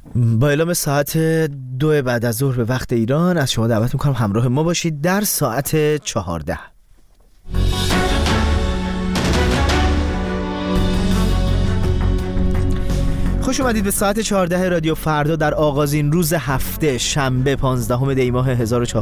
با اعلام ساعت 2 بعد از ظهر به وقت ایران از شما دعوت میکنم همراه ما باشید در ساعت 14. خوش اومدید به ساعت 14 رادیو فردا در آغازین روز هفته شنبه 15 دی ماه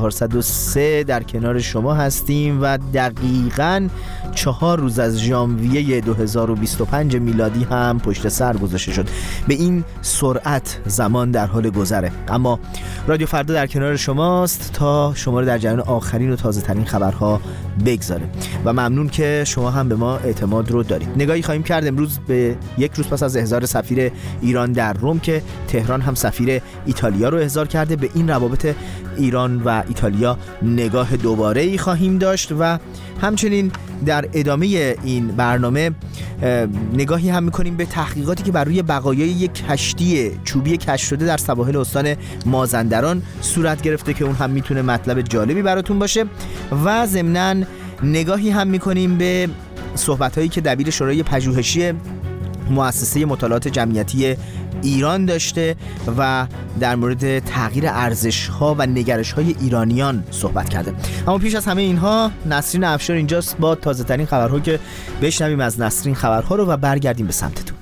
1403 در کنار شما هستیم و دقیقاً 4 روز از ژانویه 2025 میلادی هم پشت سر گذاشته شد. به این سرعت زمان در حال گذره، اما رادیو فردا در کنار شماست تا شما رو در جریان آخرین و تازه ترین خبرها بگذاره و ممنون که شما هم به ما اعتماد رو دارید. نگاهی خواهیم کرد امروز به یک روز پس از احضار سفیر ایران در روم که تهران هم سفیر ایتالیا رو احضار کرده. به این روابط ایران و ایتالیا نگاه دوباره‌ای خواهیم داشت و همچنین در ادامه این برنامه نگاهی هم می‌کنیم به تحقیقاتی که بر روی بقایای یک کشتی چوبی کشف شده در سواحل استان مازندران صورت گرفته که اون هم میتونه مطلب جالبی براتون باشه و ضمناً نگاهی هم می‌کنیم به صحبت‌هایی که دبیر شورای پژوهشی مؤسسه مطالعات جمعیتی ایران داشته و در مورد تغییر ارزش‌ها و نگرش‌های ایرانیان صحبت کرده. اما پیش از همه اینها نسرین افشار اینجاست با تازه‌ترین خبرها که بشنویم از نسرین خبرها رو و برگردیم به سمتتون.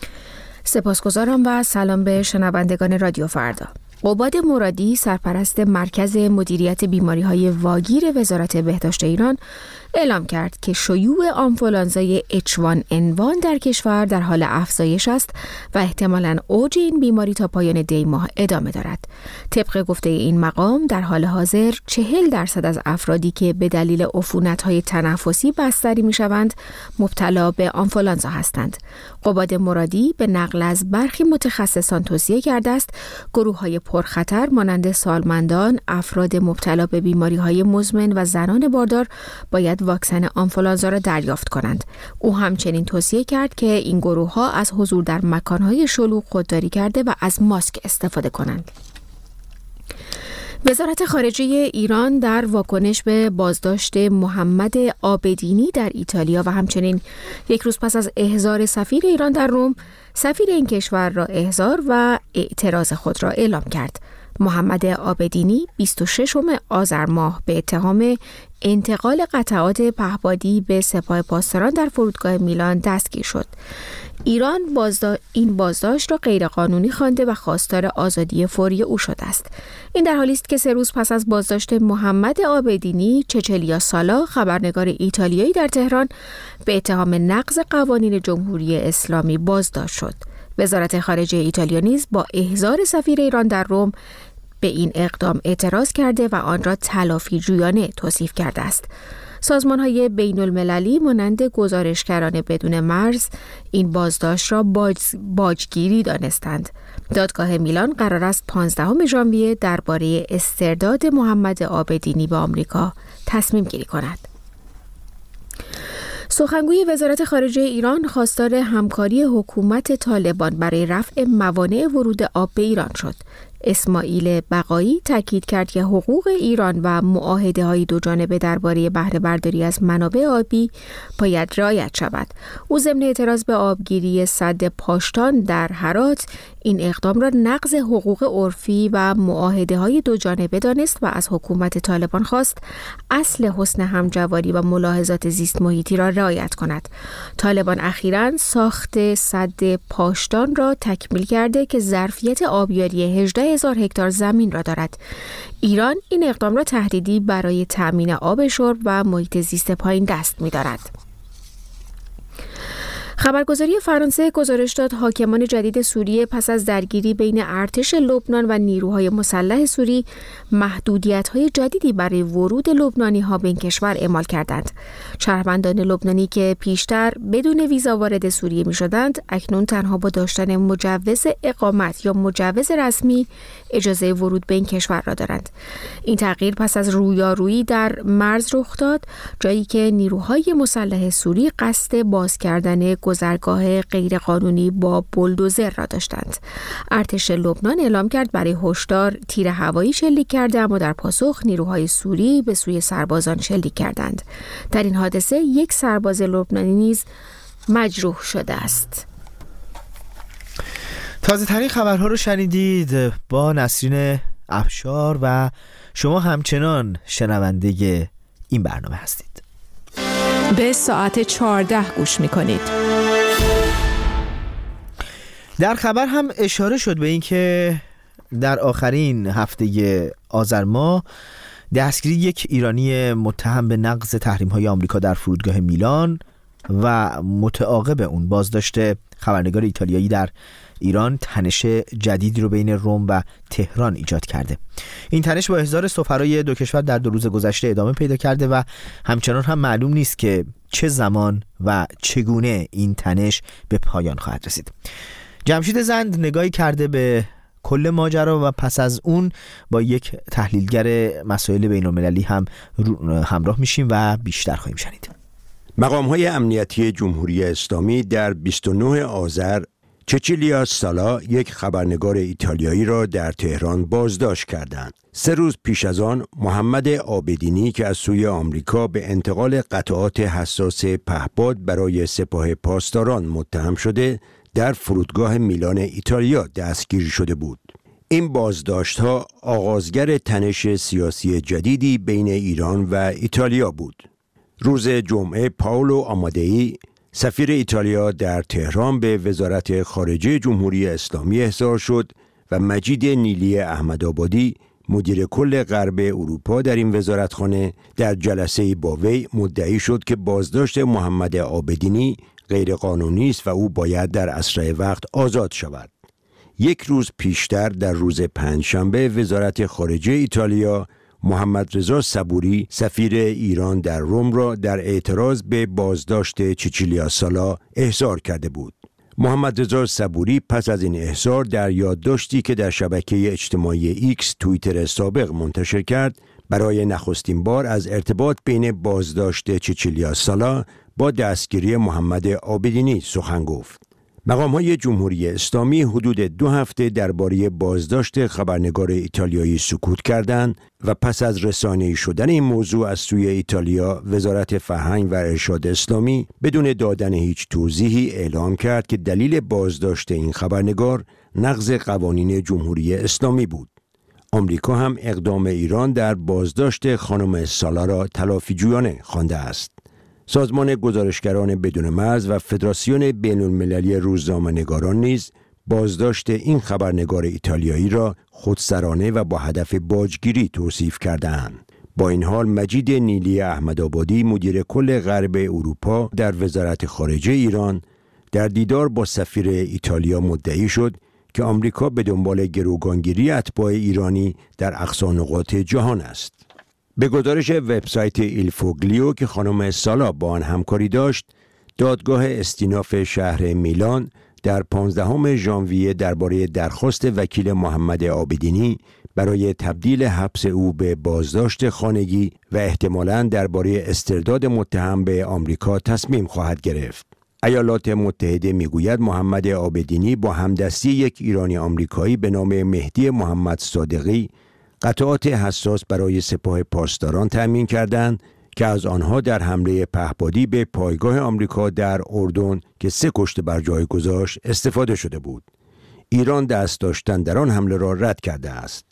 سپاسگزارم و سلام به شنوندگان رادیو فردا. عباد مرادی سرپرست مرکز مدیریت بیماری‌های واگیر وزارت بهداشت ایران اعلام کرد که شیوع آنفولانزای H1N1 در کشور در حال افزایش است و احتمالاً اوج این بیماری تا پایان دی ماه ادامه دارد. طبق گفته این مقام در حال حاضر 40% از افرادی که به دلیل عفونت‌های تنفسی بستری می‌شوند مبتلا به آنفولانزا هستند. عباد مرادی به نقل از برخی متخصصان توصیه کرده است گروه‌های پرخطر مانند سالمندان، افراد مبتلا به بیماری‌های مزمن و زنان باردار باید واکسن آنفولانزا را دریافت کنند. او همچنین توصیه کرد که این گروه‌ها از حضور در مکان‌های شلوغ خودداری کرده و از ماسک استفاده کنند. وزارت خارجه ایران در واکنش به بازداشت محمد عابدینی در ایتالیا و همچنین یک روز پس از احضار سفیر ایران در روم، سفیر این کشور را احضار و اعتراض خود را اعلام کرد. محمد عابدینی 26 آذر ماه به اتهام انتقال قطعات پهپادی به سپاه پاسداران در فرودگاه میلان دستگیر شد. ایران این بازداشت را غیرقانونی خوانده و خواستار آزادی فوری او شده است. این در حالی است که 3 روز پس از بازداشت محمد عابدینی، چچلیا سالا، خبرنگار ایتالیایی در تهران، به اتهام نقض قوانین جمهوری اسلامی بازداشت شد. وزارت خارجه ایتالیا نیز با احضار سفیر ایران در روم به این اقدام اعتراض کرده و آن را تلافی جویانه توصیف کرده است. سازمان‌های بین‌المللی مانند گزارشگران بدون مرز این بازداشت را باجگیری دانستند. دادگاه میلان قرار است 15 ژانویه درباره استرداد محمد عابدینی به آمریکا تصمیم گیری کند. سخنگوی وزارت خارجه ایران خواستار همکاری حکومت طالبان برای رفع موانع ورود آب به ایران شد. اسماعیل بقایی تاکید کرد که حقوق ایران و معاهده‌های دوجانبه درباره بهره برداری از منابع آبی باید رعایت شود. او ضمن اعتراض به آبگیری سد پاشتان در هرات این اقدام را نقض حقوق عرفی و معاهده‌های دوجانبه دانست و از حکومت طالبان خواست اصل حسن همجواری و ملاحظات زیست محیطی را رعایت کند. طالبان اخیراً ساخت سد پاشتان را تکمیل کرده که ظرفیت آبیاری 18,000 هکتار زمین را دارد. ایران این اقدام را تهدیدی برای تأمین آب شرب و محیط زیست پایین دست می‌دارد. خبرگزاری فرانسه گزارش داد حاکمان جدید سوریه پس از درگیری بین ارتش لبنان و نیروهای مسلح سوری محدودیت‌های جدیدی برای ورود لبنانی‌ها به این کشور اعمال کردند. شهروندان لبنانی که پیشتر بدون ویزا وارد سوریه می‌شدند، اکنون تنها با داشتن مجوز اقامت یا مجوز رسمی اجازه ورود به این کشور را دارند. این تغییر پس از رویارویی در مرز رخ داد، جایی که نیروهای مسلح سوری قصد باز کردن گذرگاه غیرقانونی با بولدوزر را داشتند. ارتش لبنان اعلام کرد برای هشدار تیر هوایی شلیک کرده، اما در پاسخ نیروهای سوری به سوی سربازان شلیک کردند. در این حادثه یک سرباز لبنانی نیز مجروح شده است. تازه ترین خبرها رو شنیدید با نسرین افشار و شما همچنان شنونده این برنامه هستید. به ساعت 14 گوش میکنید. در خبر هم اشاره شد به این که در آخرین هفته آذر ماه دستگیری یک ایرانی متهم به نقض تحریم‌های آمریکا در فرودگاه میلان و متعاقب اون بازداشت خبرنگار ایتالیایی در ایران تنش جدیدی رو بین روم و تهران ایجاد کرده. این تنش با احضار سفرای دو کشور در 2 روز گذشته ادامه پیدا کرده و همچنان هم معلوم نیست که چه زمان و چگونه این تنش به پایان خواهد رسید. جمشید زند نگاهی کرده به کل ماجرا و پس از اون با یک تحلیلگر مسائل بین‌المللی هم همراه میشیم و بیشتر خواهیم شنید. مقام‌های امنیتی جمهوری اسلامی در 29 آذر چچیلیا سالا یک خبرنگار ایتالیایی را در تهران بازداشت کردند. 3 روز پیش از آن محمد عابدینی که از سوی آمریکا به انتقال قطعات حساس پهپاد برای سپاه پاسداران متهم شده در فرودگاه میلان ایتالیا دستگیر شده بود. این بازداشت‌ها آغازگر تنش سیاسی جدیدی بین ایران و ایتالیا بود. روز جمعه پائولو آمادئی سفیر ایتالیا در تهران به وزارت خارجه جمهوری اسلامی احضار شد و مجید نیلی احمدآبادی مدیر کل غرب اروپا در این وزارتخانه در جلسه با وی مدعی شد که بازداشت محمد عابدینی غیر قانونی است و او باید در اسرع وقت آزاد شود. 1 روز پیشتر در روز پنجشنبه وزارت خارجه ایتالیا محمد رضا صبوری سفیر ایران در روم را در اعتراض به بازداشت چچیلیا سالا احضار کرده بود. محمد رضا صبوری پس از این احضار در یادداشتی که در شبکه اجتماعی ایکس توییتر سابق منتشر کرد برای نخستین بار از ارتباط بین بازداشت چچیلیا سالا با دستگیری محمد عابدینی سخن گفت. مقام‌های جمهوری اسلامی حدود 2 هفته درباره بازداشت خبرنگار ایتالیایی سکوت کردند و پس از رسانه‌ای شدن این موضوع از سوی ایتالیا، وزارت فرهنگ و ارشاد اسلامی بدون دادن هیچ توضیحی اعلام کرد که دلیل بازداشت این خبرنگار نقض قوانین جمهوری اسلامی بود. آمریکا هم اقدام ایران در بازداشت خانم سالا را تلافی‌جویانه خوانده است. سازمان گزارشگران بدون مرز و فدراسیون بین‌المللی روزنامه‌نگاران نیز بازداشت این خبرنگار ایتالیایی را خودسرانه و با هدف باجگیری توصیف کرده‌اند. با این حال مجید نیلی احمدآبادی مدیر کل غرب اروپا در وزارت خارجه ایران در دیدار با سفیر ایتالیا مدعی شد که آمریکا به دنبال گروگانگیری اتباع ایرانی در اقصا نقاط جهان است. به گزارش وبسایت ایلفوگلیو که خانم سالا با آن همکاری داشت، دادگاه استیناف شهر میلان در 15 ژانویه درباره درخواست وکیل محمد عابدینی برای تبدیل حبس او به بازداشت خانگی و احتمالاً درباره استرداد متهم به آمریکا تصمیم خواهد گرفت. ایالات متحده میگوید محمد عابدینی با همدستی یک ایرانی آمریکایی به نام مهدی محمد صادقی قطعات حساس برای سپاه پاسداران تأمین کردند که از آنها در حمله پهپادی به پایگاه آمریکا در اردن که 3 کشته بر جای گذاشت استفاده شده بود. ایران دست داشتن در آن حمله را رد کرده است.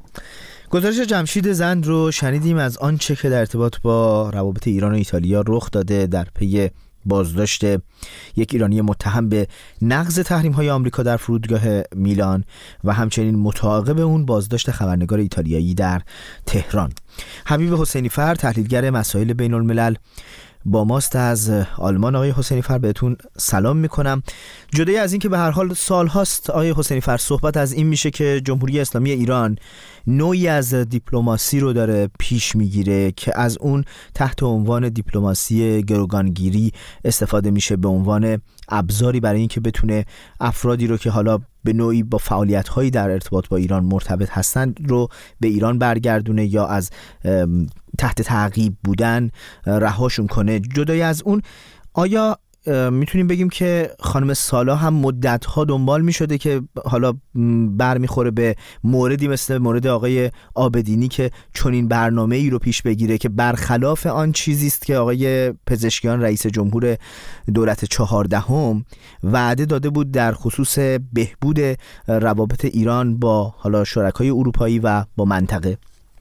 گزارش جمشید زند رو شنیدیم از آنچه که در ارتباط با روابط ایران و ایتالیا رخ داده در پی بازداشت یک ایرانی متهم به نقض تحریم‌های آمریکا در فرودگاه میلان و همچنین متعاقب اون بازداشت خبرنگار ایتالیایی در تهران. حبیب حسینی فر تحلیلگر مسائل بین الملل با ماست از آلمان. آقای حسینی فر بهتون سلام میکنم. جدای از این که به هر حال سال هاست آقای حسینی فر صحبت از این میشه که جمهوری اسلامی ایران نوعی از دیپلماسی رو داره پیش میگیره که از اون تحت عنوان دیپلماسی گروگانگیری استفاده میشه به عنوان ابزاری برای اینکه بتونه افرادی رو که حالا به نوعی با فعالیت‌هایی در ارتباط با ایران مرتبط هستند رو به ایران برگردونه یا از تحت تعقیب بودن رهاشون کنه. جدای از اون آیا میتونیم بگیم که خانم سالا هم مدت‌ها دنبال می‌شده که حالا برمیخوره به موردی مثل مورد آقای آبدینی که چنین برنامه‌ای رو پیش بگیره که برخلاف آن چیزی است که آقای پزشکیان رئیس جمهور دولت 14 وعده داده بود در خصوص بهبود روابط ایران با حالا شرکای اروپایی و با منطقه.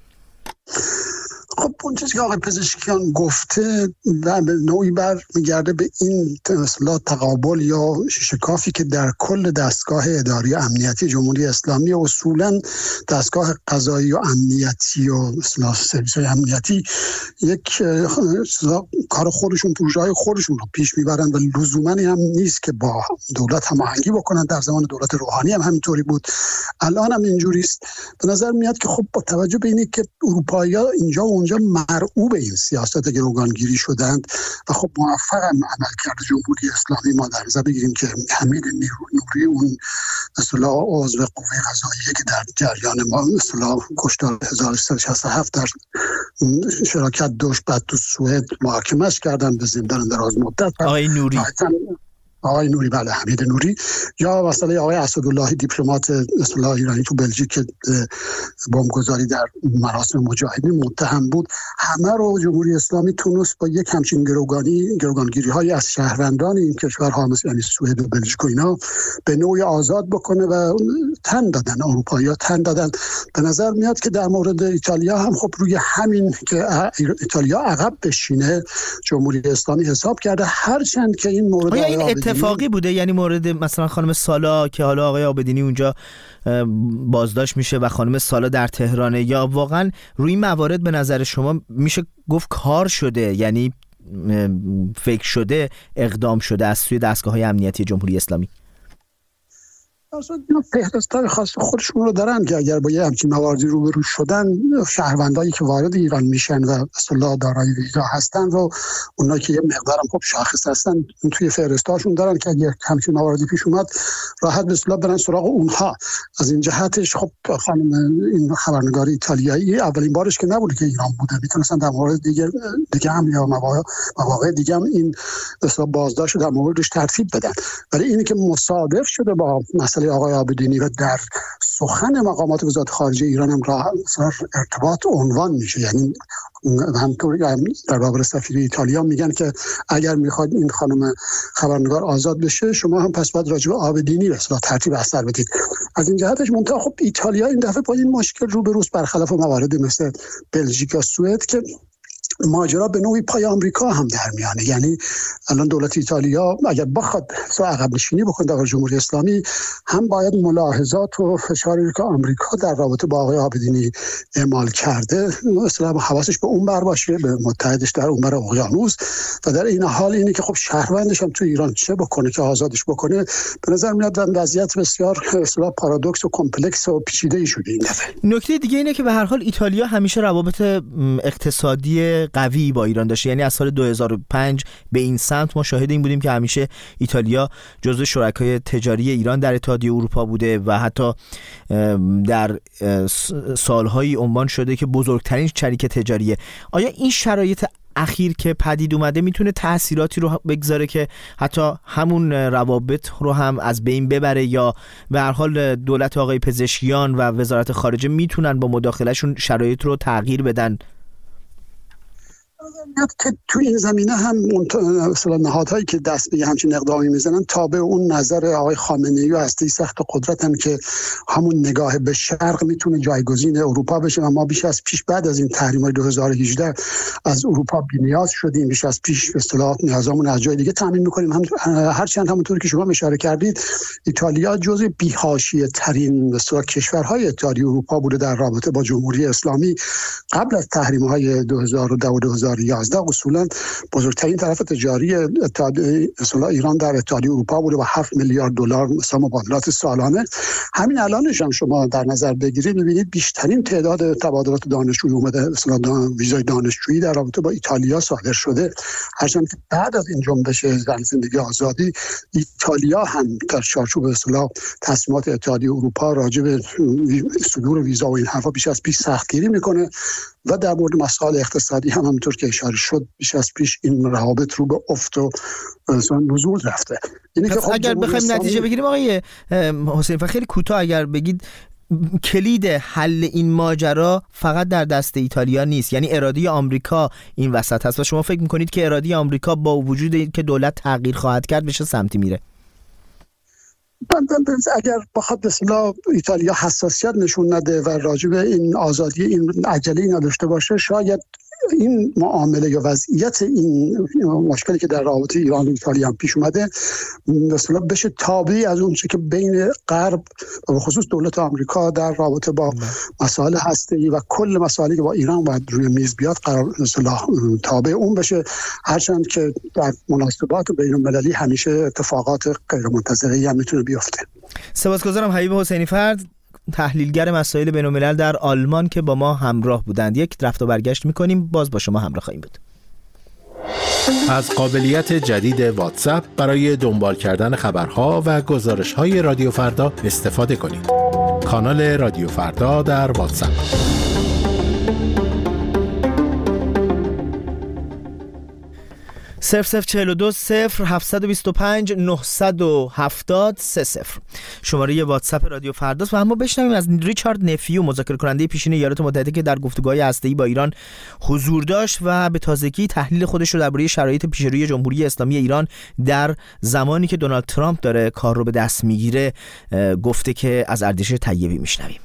خب اون چیزی که آقای پزشکیان گفته و به نوعی برمیگرده به این اصطلاح تقابل یا شکافی که در کل دستگاه اداری امنیتی جمهوری اسلامی اصولاً دستگاه قضایی و امنیتی و اصطلاح سرویس‌های امنیتی یک کار خودشون پروژه‌های خودشون رو پیش میبرن و لزوماً هم نیست که با دولت هماهنگی بکنن. در زمان دولت روحانی هم همینطوری بود، الان هم اینجوری است. به نظر میاد که خب با توجه به اینه که اروپایی‌ها اینجا و اونجا مرعوب این سیاست گروگانگیری شدند و خب موفق هم عمل کرده جمهوری اسلامی. ما در نظر بگیریم که حمید نوری اون اصطلاح عضو قوه قضاییه که در جریان ما اصطلاح کشتار 1367 در شراکت داشت، بعد تو سوئد محاکمه‌اش کردن به زندان دراز مدت. آقای نوری، بله، حمید نوری، یا مثلا آقای اسداللهی دیپلمات اصطلاح ایرانی تو بلژیک که بمبگذاری در مراسم مجاهدین متهم بود، همه رو جمهوری اسلامی تونست با یک همچین گروگانگیری های از شهروندان این کشورها مثل یعنی سوئد و بلژیک و اینا به نوعی آزاد بکنه و تن دادن، اروپایی‌ها تن دادن. به نظر میاد که در مورد ایتالیا هم خب روی همین که ایتالیا عقب بشینه جمهوری اسلامی حساب کرده، هرچند که این مورد اتفاقی بوده. یعنی مورد مثلا خانم سالا که حالا آقای آبدینی اونجا بازداشت میشه و خانم سالا در تهرانه، یا واقعا روی این موارد به نظر شما میشه گفت کار شده، یعنی فکر شده، اقدام شده از سوی دستگاه‌های امنیتی جمهوری اسلامی؟ اینا فهرست‌های خاص خودشون رو دارن که اگر با یه همچین مواردی روبرو شدن، شهروندایی که وارد ایران میشن و اصطلاح دارای ویزا هستن و اونا که یه مقدارم خب شاخص هستن توی فهرستاشون دارن که اگر همچین مواردی پیش اومد راحت به اصطلاح برن سراغ اونها. از این جهتش خب خانم این خبرنگار ایتالیایی اولین بارش که نبوده که ایران بوده، میتونستن در مورد دیگه هم یا مواقع دیگه هم این اصطلاح بازداشت در موردش ترتیب بدن، ولی اینی که مصادف شده با آقای آبدینی و در سخن مقامات وزارت خارجه ایران هم ارتباط عنوان میشه. یعنی همطوری در باب سفیر ایتالیا میگن که اگر میخواد این خانم خبرنگار آزاد بشه، شما هم پس باید راجع به آبدینی اصلا ترتیب اثر بدید. از این جهتش منتها خب ایتالیا این دفعه با این مشکل روبروست، برخلاف موارد مثل بلژیک و سوئد که ماجرا به نوعی پای آمریکا هم در میانه. یعنی الان دولت ایتالیا اگر بخواد عقب نشینی بکنه در جمهوری اسلامی، هم باید ملاحظات و فشاری که آمریکا در رابطه با آقای آبدینی اعمال کرده مثلا حواسش به اون بر باشه، به متحدش در اون بر اقیانوس، و در این حال اینه که خب شهروندش هم تو ایران چه بکنه که آزادش بکنه. به نظر میاد وضعیت بسیار اصطلاح پارادوکس و کمپلکس و پیچیده‌ای شده این دفعه. نکته دیگه اینه که به هر حال ایتالیا همیشه روابط اقتصادی قوی با ایران داشته. یعنی از سال 2005 به این سمت ما شاهد این بودیم که همیشه ایتالیا جزو شرکای تجاری ایران در اتحادیه اروپا بوده و حتی در سالهایی عنوان شده که بزرگترین شریک تجاریه. آیا این شرایط اخیر که پدید اومده میتونه تأثیراتی رو بگذاره که حتی همون روابط رو هم از بین ببره، یا به هر حال دولت آقای پزشکیان و وزارت خارجه میتونن با مداخلهشون شرایط رو تغییر بدن؟ که توی این زمینه هم نهادهایی که دست به همچین اقدامی میزنن تابع اون نظر آقای خامنه‌ای و هسته سخت قدرتن که همون نگاه به شرق میتونه جایگزین اروپا بشه و ما بیش از پیش بعد از این تحریم‌های 2018 از اروپا بی‌نیاز شدیم. بیش از پیش به اصطلاح نیازمون از جای دیگه تامین می‌کنیم. هرچند همونطوری که شما اشاره کردید ایتالیا جزو بی‌حاشیه ترین مثلا کشورهای اتحادیه اروپا بوده در رابطه با جمهوری اسلامی قبل از تحریم‌های 2010 و 2011. اصولا بزرگترین طرف تجاری اصلا ایران در اتحادیه اروپا بوده با 7 میلیارد دلار مثلا مبادلات سالانه. همین الانش هم شما در نظر بگیرید می‌بینید بیشترین تعداد تبادلات دانشجویی اومده، مثلا ویزای دانشجویی در رابطه با ایتالیا صادر شده. هرچند که بعد از این جنبش زن زندگی آزادی ایتالیا هم در چارچوب اصطلاح تصمیمات اتحادیه اروپا راجع به صدور ویزا و این حرفا بیش از پیش سختگیری میکنه و در مورد مسائل اقتصادی هم همونطور که اشاره شد بیش از پیش این روابط رو به افت و نزول رفته. اگر بخوایم نتیجه بگیریم آقای حسین، خیلی کوتاه اگر بگید کلید حل این ماجرا فقط در دست ایتالیا نیست، یعنی اراده آمریکا این وسط هست و شما فکر میکنید که اراده آمریکا با وجود که دولت تغییر خواهد کرد بشه سمتی میره؟ اگر بخواد به اصطلاح ایتالیا حساسیت نشون نده و راجع به این آزادی این عجله‌ای نداشته باشه، شاید این معامله یا وضعیت این مشکلی که در رابطه ایران و ایتالیا هم پیش اومده مثلا بشه تابعی از اون چه که بین غرب و به خصوص دولت آمریکا در رابطه با مسائل هسته‌ای و کل مسائلی که با ایران باید روی میز بیاد قرار مثلا تابع اون بشه، هرچند که در مناسبات بین‌المللی همیشه اتفاقات غیرمنتظره‌ای هم میتونه بیفته. سپاسگزارم حبیب حسینی فرد، تحلیلگر مسائل بین‌الملل در آلمان که با ما همراه بودند. یک رفت و برگشت می‌کنیم، باز با شما همراه خواهیم بود. از قابلیت جدید واتساپ برای دنبال کردن خبرها و گزارش‌های رادیو فردا استفاده کنید. کانال رادیو فردا در واتساپ. 0042 0725 970 30 شماره واتساپ رادیو فرداست. و اما بشنویم از ریچارد نفیو، مذاکره کننده پیشین ایالات متحده که در گفتگوهای هسته‌ای با ایران حضور داشت و به تازگی تحلیل خودش رو درباره شرایط پیشروی جمهوری اسلامی ایران در زمانی که دونالد ترامپ داره کار رو به دست میگیره گفته که از اردشیر طیبی میشنویم.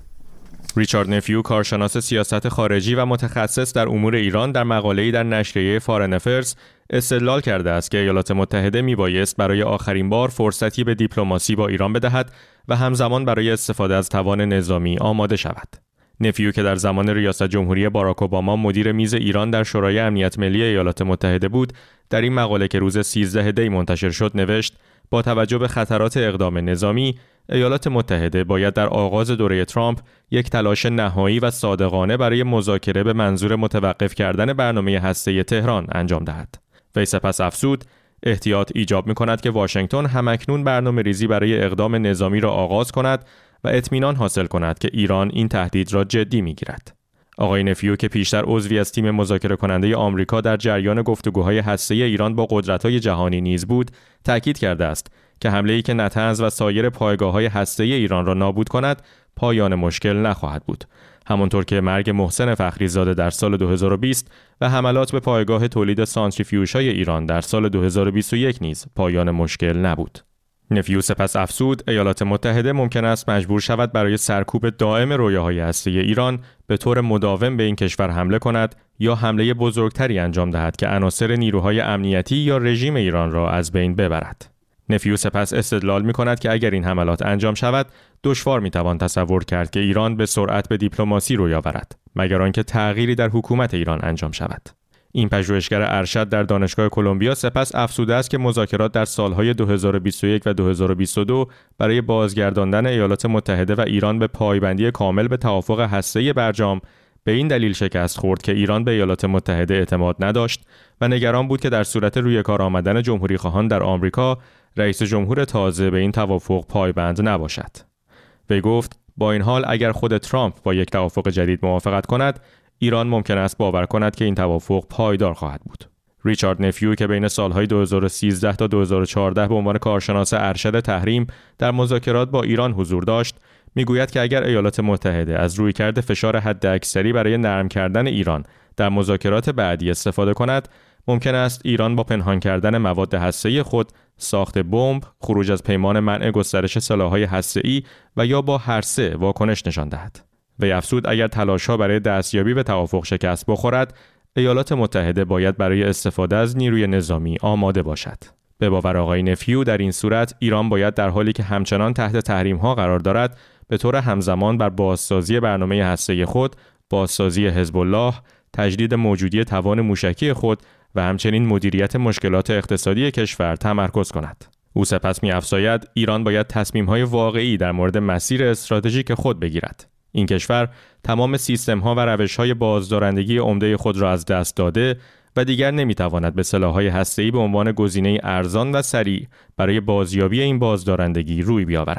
ریچارد نفیو، کارشناس سیاست خارجی و متخصص در امور ایران، در مقاله‌ای در نشریه فارن افرز استدلال کرده است که ایالات متحده میبایست برای آخرین بار فرصتی به دیپلماسی با ایران بدهد و همزمان برای استفاده از توان نظامی آماده شود. نفیو که در زمان ریاست جمهوری باراک اوباما مدیر میز ایران در شورای امنیت ملی ایالات متحده بود، در این مقاله که روز 13 دی منتشر شد نوشت: با توجه به خطرات اقدام نظامی، ایالات متحده باید در آغاز دوره ترامپ یک تلاش نهایی و صادقانه برای مذاکره به منظور متوقف کردن برنامه هسته‌ای تهران انجام دهد. وی سپس افزود: احتیاط ایجاب می‌کند که واشنگتن همکنون برنامه‌ریزی برای اقدام نظامی را آغاز کند و اطمینان حاصل کند که ایران این تهدید را جدی می‌گیرد. آقای نفیو که پیشتر عضوی از تیم مذاکره کننده آمریکا در جریان گفتگوهای هسته‌ای ایران با قدرت‌های جهانی نیز بود، تأکید کرده است که حمله‌ای که نطنز و سایر پایگاه‌های هسته‌ای ایران را نابود کند پایان مشکل نخواهد بود. همانطور که مرگ محسن فخریزاده در سال 2020 و حملات به پایگاه تولید سانتریفیوژهای ایران در سال 2021 نیز پایان مشکل نبود. نفیو سپس افزود: ایالات متحده ممکن است مجبور شود برای سرکوب دائم رویاهای هسته‌ای ایران به طور مداوم به این کشور حمله کند یا حمله بزرگتری انجام دهد که عناصر نیروهای امنیتی یا رژیم ایران را از بین ببرد. نفیو سپس استدلال می‌کند که اگر این حملات انجام شود، دشوار می‌توان تصور کرد که ایران به سرعت به دیپلماسی روی آورد، مگر آنکه تغییری در حکومت ایران انجام شود. این پژوهشگر ارشد در دانشگاه کلمبیا سپس افزوده است که مذاکرات در سالهای 2021 و 2022 برای بازگرداندن ایالات متحده و ایران به پایبندی کامل به توافق هسته‌ای برجام به این دلیل شکست خورد که ایران به ایالات متحده اعتماد نداشت و نگران بود که در صورت روی کار آمدن جمهوری خواهان در آمریکا، رئیس جمهور تازه به این توافق پایبند نباشد. وی گفت: با این حال اگر خود ترامپ با یک توافق جدید موافقت کند، ایران ممکن است باور کند که این توافق پایدار خواهد بود. ریچارد نفیو که بین سالهای 2013 تا 2014 به عنوان کارشناس ارشد تحریم در مذاکرات با ایران حضور داشت، میگوید که اگر ایالات متحده از رویکرد فشار حداکثری برای نرم کردن ایران در مذاکرات بعدی استفاده کند، ممکن است ایران با پنهان کردن مواد هسته‌ای خود، ساخت بمب، خروج از پیمان منع گسترش سلاح‌های هسته‌ای و یا با هر سه واکنش نشان دهد. وی افزود اگر تلاش‌ها برای دستیابی به توافق شکست بخورد، ایالات متحده باید برای استفاده از نیروی نظامی آماده باشد. به باور آقای نفیو در این صورت ایران باید در حالی که همچنان تحت تحریم‌ها قرار دارد، به طور همزمان بر بازسازی برنامه هسته‌ای خود، بازسازی حزب الله، تجدید موجودی توان موشکی خود و همچنین مدیریت مشکلات اقتصادی کشور تمرکز کند. او سپس می‌افزاید ایران باید تصمیم‌های واقعی در مورد مسیر استراتژیک خود بگیرد. این کشور تمام سیستم‌ها و روش‌های بازدارندگی عمده خود را از دست داده و دیگر نمی‌تواند به سلاح‌های هسته‌ای به عنوان گزینه ارزان و سریع برای بازیابی این بازدارندگی روی بیاورد.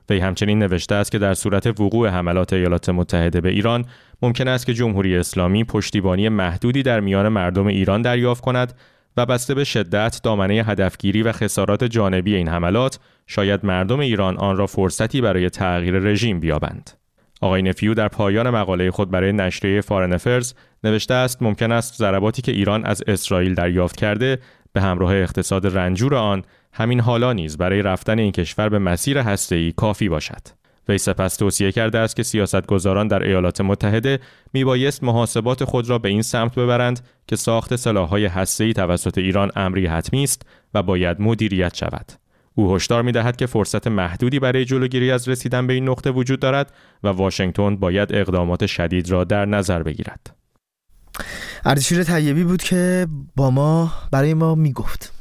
وی همچنین نوشته است که در صورت وقوع حملات ایالات متحده به ایران ممکن است که جمهوری اسلامی پشتیبانی محدودی در میان مردم ایران دریافت کند و بسته به شدت دامنه هدفگیری و خسارات جانبی این حملات شاید مردم ایران آن را فرصتی برای تغییر رژیم بیابند. آقای نفیو در پایان مقاله خود برای نشریه فارن افرز نوشته است ممکن است ضرباتی که ایران از اسرائیل دریافت کرده به همراه اقتصاد رنجور آن همین حالا نیز برای رفتن این کشور به مسیر هسته‌ای کافی باشد. وی سپس توصیه کرده است که سیاستگزاران در ایالات متحده میبایست محاسبات خود را به این سمت ببرند که ساخت سلاح‌های هسته‌ای توسط ایران امری حتمی است و باید مدیریت شود. او هشدار می‌دهد که فرصت محدودی برای جلوگیری از رسیدن به این نقطه وجود دارد و واشنگتن باید اقدامات شدید را در نظر بگیرد. اردشیر طیبی بود که برای ما میگفت.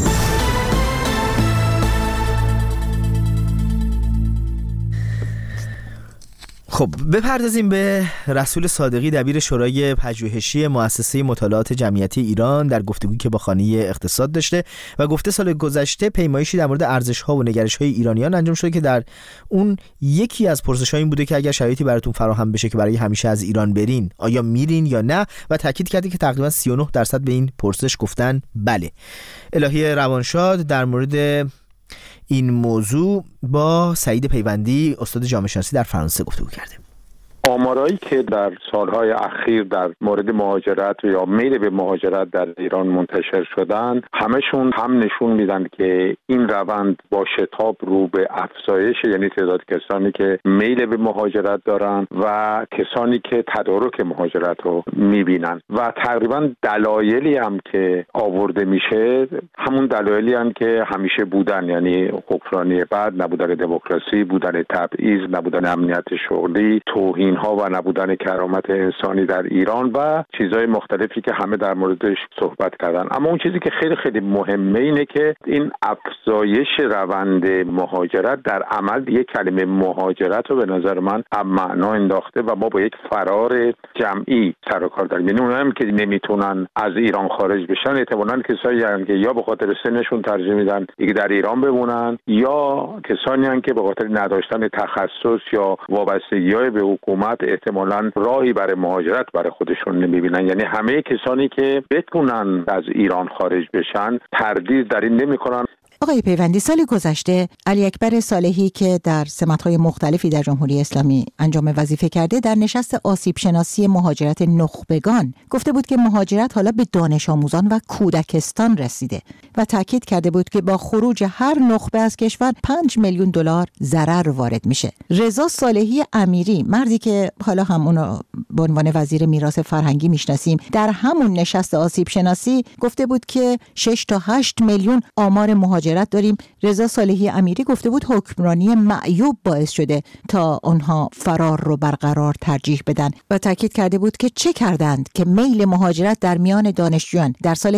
خب بپردازیم به رسول صادقی دبیر شورای پژوهشی مؤسسه مطالعات جمعیتی ایران در گفتگویی که با خانه اقتصاد داشته و گفته سال گذشته پیمایشی در مورد ارزش‌ها و نگرش‌های ایرانیان انجام شده که در اون یکی از پرسش‌ها این بوده که اگر شرایطی براتون فراهم بشه که برای همیشه از ایران برین آیا میرین یا نه، و تاکید کرده که تقریبا 39% به این پرسش گفتن بله. الهی روانشاد در مورد این موضوع با سعید پیوندی استاد جامعه شناسی در فرانسه گفتگو کرده. آمارایی که در سالهای اخیر در مورد مهاجرت یا میل به مهاجرت در ایران منتشر شدن همشون هم نشون میدن که این روند با شتاب رو به افزایش، یعنی تعداد کسانی که میل به مهاجرت دارن و کسانی که تدارک مهاجرت رو میبینن و تقریبا دلایلی هم که آورده میشه همون دلایلی هم که همیشه بودن، یعنی حکمرانی بد، نبودن دموکراسی، بودن تبعیض، نبودن امنیت شغلی، توهین ها و نبودن کرامت انسانی در ایران و چیزهای مختلفی که همه در موردش صحبت کردن. اما اون چیزی که خیلی خیلی مهمه اینه که این افزایش روند مهاجرت در عمل یک کلمه مهاجرت رو به نظر من معنا انداخته و ما با یک فرار جمعی سر و کار داریم. یعنی اونایی که نمیتونن از ایران خارج بشن احتمالاً کسایی هستن که یا به خاطر سنشون ترجیح میدن دیگه در ایران بمونن، یا کسانی هستن که به خاطر نداشتن تخصص یا وابستگی‌های به حکومت احتمالاً راهی برای مهاجرت برای خودشون نمیبینن. یعنی همه کسانی که بتونن از ایران خارج بشن تردید در این نمیکنن. آقای پیوندی، سال گذشته علی اکبر صالحی که در سمت‌های مختلفی در جمهوری اسلامی انجام وظیفه کرده در نشست آسیب شناسی مهاجرت نخبگان گفته بود که مهاجرت حالا به دانش آموزان و کودکستان رسیده و تاکید کرده بود که با خروج هر نخبه از کشور 5 میلیون دلار ضرر وارد میشه. رضا صالحی امیری، مردی که حالا هم اونو به عنوان وزیر میراث فرهنگی میشناسیم، در همون نشست آسیب شناسی گفته بود که 6 تا 8 میلیون آمار مهاجرت داریم. رضا صالحی امیری گفته بود حکمرانی معیوب باعث شده تا آنها فرار رو برقرار ترجیح بدن و تاکید کرده بود که چه کردند که میل مهاجرت در میان دانشجویان در سال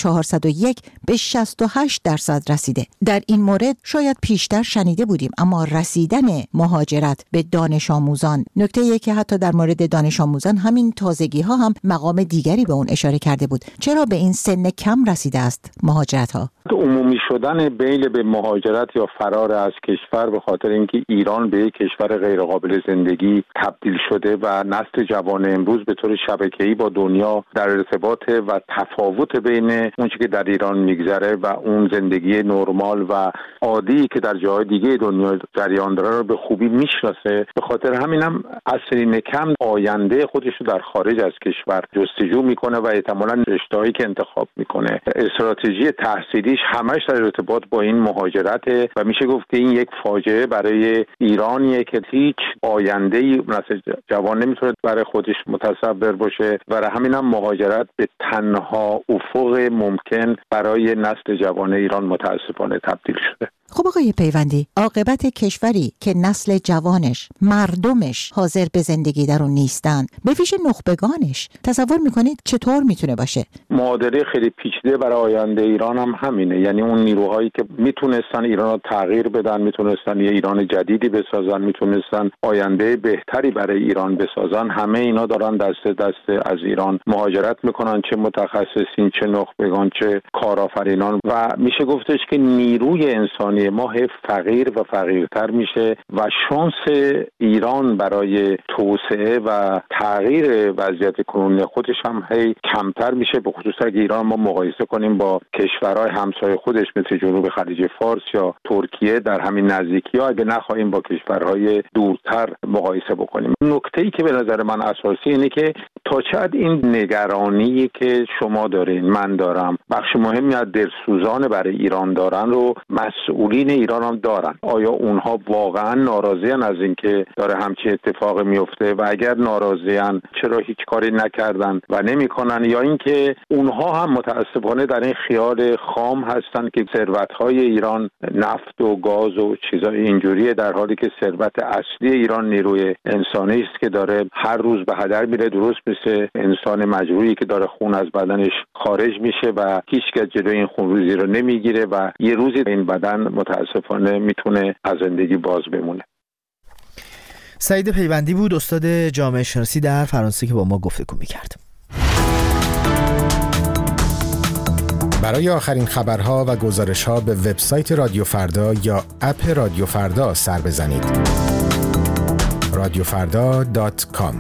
1401 به 68% رسیده. در این مورد شاید پیشتر شنیده بودیم، اما رسیدن مهاجرت به دانش آموزان نکته‌ایه که حتی در مورد دانش آموزان همین تازگی ها هم مقام دیگری به اون اشاره کرده بود. چرا به این سن کم رسیده است مهاجرت ها؟ عمومی شدن میل به مهاجرت یا فرار از کشور به خاطر اینکه ایران به یک کشور غیر قابل زندگی تبدیل شده و نسل جوان امروز به طور شبکه‌ای با دنیا در ارتباط و تفاوت بین اون چیزی که در ایران میگذره و اون زندگی نرمال و عادی که در جاهای دیگه دنیا جریان داره رو به خوبی میشناسه. به خاطر همینم از سن کم آینده خودش رو در خارج از کشور جستجو میکنه و احتمالاً رشته‌هایی که انتخاب میکنه استراتژی تحصیلیش همش در ارتباط با این مهاجرت و میشه گفت که این یک فاجعه برای ایرانیه که هیچ آینده‌ای نسل جوان نمیتونه برای خودش متصور باشه و همینم مهاجرت به تنها افق ممکن برای نسل جوان ایران متاسفانه تبدیل شده. خب آقای پیوندی، عاقبت کشوری که نسل جوانش، مردمش حاضر به زندگی در اون نیستن، به ویژه نخبگانش، تصور میکنید چطور میتونه باشه؟ معادله خیلی پیچیده برای آینده ایران هم همینه. یعنی اون نیروهایی که میتونستن ایران رو تغییر بدن، میتونستن یه ایران جدیدی بسازن، میتونستن آینده بهتری برای ایران بسازن، همه اینا دارن دست از ایران مهاجرت میکنن، چه متخصصین، چه نخبگان، چه کارآفرینان و میشه گفتش که نیروی انسانی ثانیه ماه فقیر و فقیرتر میشه و شانس ایران برای توسعه و تغییر وضعیت کنونی خودش هم هی کمتر میشه، به خصوص اگه ایران ما مقایسه کنیم با کشورهای همسایه خودش مثل جنوب خلیج فارس یا ترکیه در همین نزدیکی ها، اگه نخواهیم با کشورهای دورتر مقایسه بکنیم. نکته‌ای که به نظر من اساسی اینه که تا چقدر این نگرانی که شما دارین، من دارم، بخش مهمی از دلسوزان برای ایران دارن رو مسئولین ایران هم دارن. آیا اونها واقعا ناراضیان از اینکه داره همچین اتفاقی میفته و اگر ناراضیان چرا هیچ کاری نکردن و نمیکنن، یا اینکه اونها هم متاسفانه در این خیال خام هستن که ثروت‌های ایران نفت و گاز و چیزای اینجوریه، در حالی که ثروت اصلی ایران نیروی انسانی است که داره هر روز به هدر میره، درست مثل انسان مجروحی که داره خون از بدنش خارج میشه و هیچکس جلوی این خونریزی رو نمیگیره و یه روزی این بدن متاسفانه میتونه از زندگی باز بمونه. سعید پیوندی بود، استاد جامعه شناسی در فرانسه که با ما گفتگو می‌کرد. برای آخرین خبرها و گزارش‌ها به وبسایت رادیو فردا یا اپ رادیو فردا سر بزنید. radiofarda.com.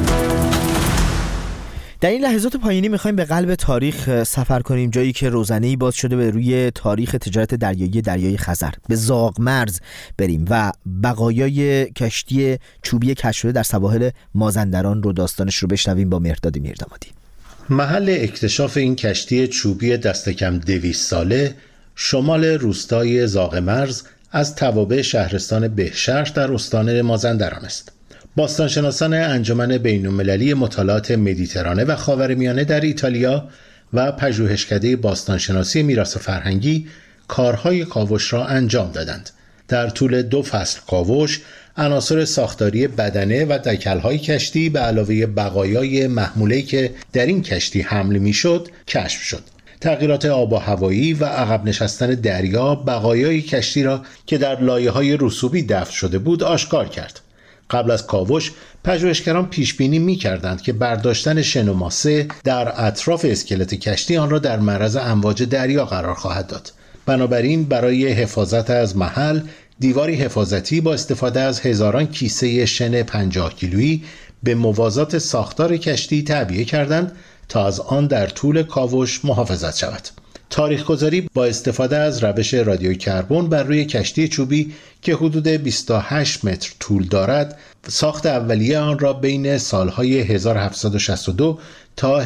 در این لحظات پایانی میخوایم به قلب تاریخ سفر کنیم، جایی که روزنه‌ای باز شده به روی تاریخ تجارت دریایی خزر. به زاغمرز بریم و بقایای کشتی چوبی کشف شده در سواحل مازندران رو داستانش رو بشنویم با مهرداد میردامادی. محل اکتشاف این کشتی چوبی دست کم 200 ساله شمال روستای زاغمرز از توابع شهرستان بهشهر در استان مازندران است. باستانشناسان انجمن بین‌المللی مطالعات مدیترانه و خاورمیانه در ایتالیا و پژوهشکده باستانشناسی میراث فرهنگی کارهای کاوش را انجام دادند. در طول 2 فصل کاوش، عناصر ساختاری بدنه و دکل‌های کشتی به علاوه بقایای محموله‌ای که در این کشتی حمل می‌شد کشف شد. تغییرات آب و هوایی و عقب نشستن دریا بقایای کشتی را که در لایه‌های رسوبی دفن شده بود آشکار کرد. قبل از کاوش پژوهشگران پیشبینی می‌کردند که برداشتن شن و ماسه در اطراف اسکلت کشتی آن را در معرض امواج دریا قرار خواهد داد. بنابراین برای حفاظت از محل دیواری حفاظتی با استفاده از هزاران کیسه شن 50 کیلویی به موازات ساختار کشتی تعبیه کردند تا از آن در طول کاوش محافظت شود. تاریخ‌گذاری با استفاده از روش رادیوی کربن بر روی کشتی چوبی که حدود 28 متر طول دارد، ساخت اولیه آن را بین سالهای 1762 تا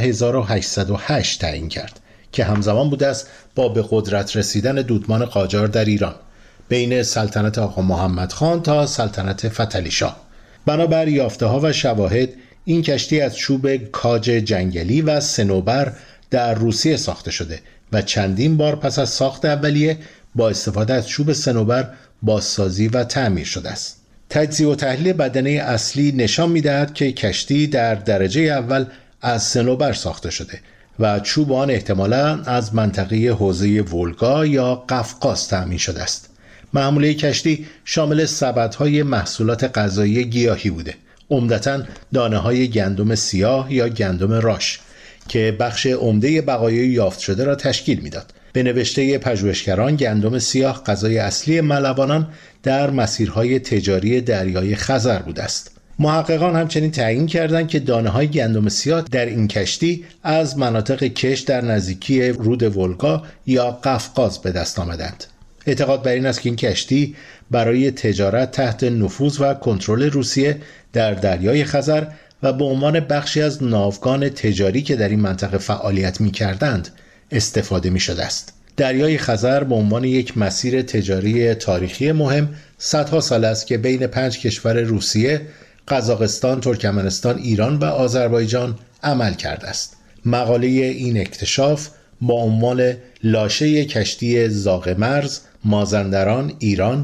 1808 تعیین کرد که همزمان بوده است با به قدرت رسیدن دودمان قاجار در ایران بین سلطنت آقا محمد خان تا سلطنت فتحعلی شاه. بنابر یافته‌ها و شواهد این کشتی از چوب کاج جنگلی و صنوبر در روسیه ساخته شده و چندین بار پس از ساخت اولیه با استفاده از چوب صنوبر بازسازی و تعمیر شده است. تجزیه و تحلیل بدنه اصلی نشان می‌دهد که کشتی در درجه اول از صنوبر ساخته شده و چوب آن احتمالاً از منطقه حوزه ولگا یا قفقاز تأمین شده است. محموله کشتی شامل سبدهای محصولات غذایی گیاهی بوده، عمدتاً دانه‌های گندم سیاه یا گندم راش که بخش عمده بقایای یافت شده را تشکیل میداد. به نوشته پژوهشگران گندم سیاه غذای اصلی ملوانان در مسیرهای تجاری دریای خزر بوده است. محققان همچنین تعیین کردند که دانه‌های گندم سیاه در این کشتی از مناطق کش در نزدیکی رود ولگا یا قفقاز به دست آمدند. اعتقاد بر این است که این کشتی برای تجارت تحت نفوذ و کنترل روسیه در دریای خزر و به عنوان بخشی از ناوگان تجاری که در این منطقه فعالیت می‌کردند استفاده می‌شده است. دریای خزر به عنوان یک مسیر تجاری تاریخی مهم صدها سال است که بین 5 کشور روسیه، قزاقستان، ترکمنستان، ایران و آذربایجان عمل کرده است. مقاله این اکتشاف با عنوان لاشه کشتی زاغمرز، مازندران، ایران،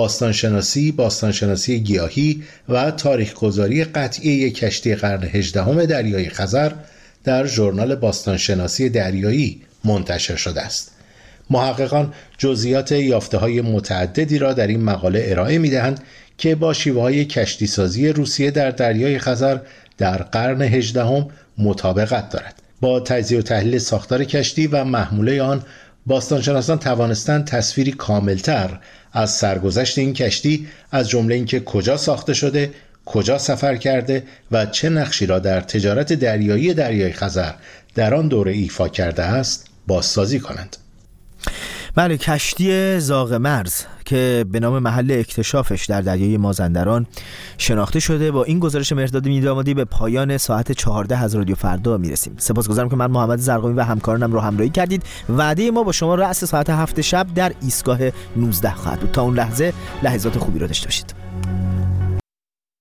باستانشناسی گیاهی و تاریخ‌گذاری قطعی کشتی قرن 18 دریای خزر در ژورنال باستانشناسی دریایی منتشر شده است. محققان جزئیات یافته‌های متعددی را در این مقاله ارائه می‌دهند که با شیوه‌های کشتیسازی روسیه در دریای خزر در قرن 18 مطابقت دارد. با تجزیه و تحلیل ساختار کشتی و محموله آن باستانشناسان توانستند تصویری کاملتر از سرگذشت این کشتی از جمله اینکه کجا ساخته شده، کجا سفر کرده و چه نقشی را در تجارت دریای خزر در آن دوره ایفا کرده است بازسازی کنند. بله، کشتی زاغ مرز که به نام محل اکتشافش در دریای مازندران شناخته شده. با این گزارش مهرداد میردامادی به پایان ساعت 14 از رادیو فردا میرسیم. سپاسگزارم که من محمد زرقامی و همکارانم رو همراهی کردید. وعده ما با شما رأس ساعت 7 شب در ایستگاه 19 خواهد بود. تا اون لحظه لحظات خوبی رو داشته باشید.